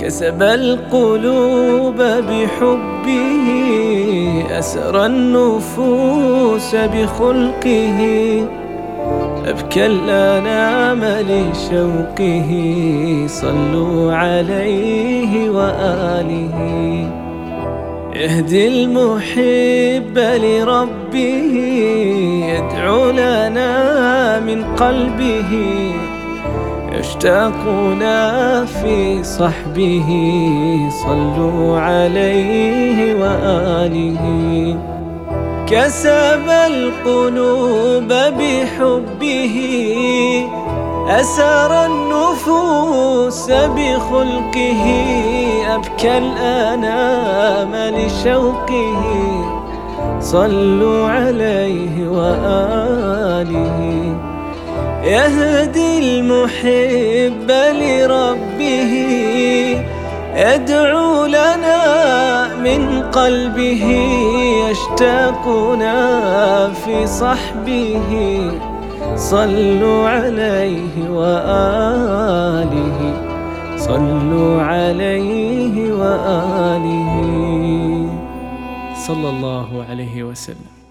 كسب القلوب بحبه، أسرى النفوس بخلقه، أبكى الأنام لشوقه. صلوا عليه وآله. يهدي المحب لربه، يدعو لنا من قلبه، يشتاقنا في صحبه. صلوا عليه وآله. كسب القلوب بحبه، أسر النفوس بخلقه، أبكى الأنام لشوقه. صلوا عليه وآله. يهدي المحب لربه، يدعو لنا من قلبه، يشتاقنا في صحبه. صلوا عليه وآله. صلوا عليه وآله. صلى الله عليه وسلم.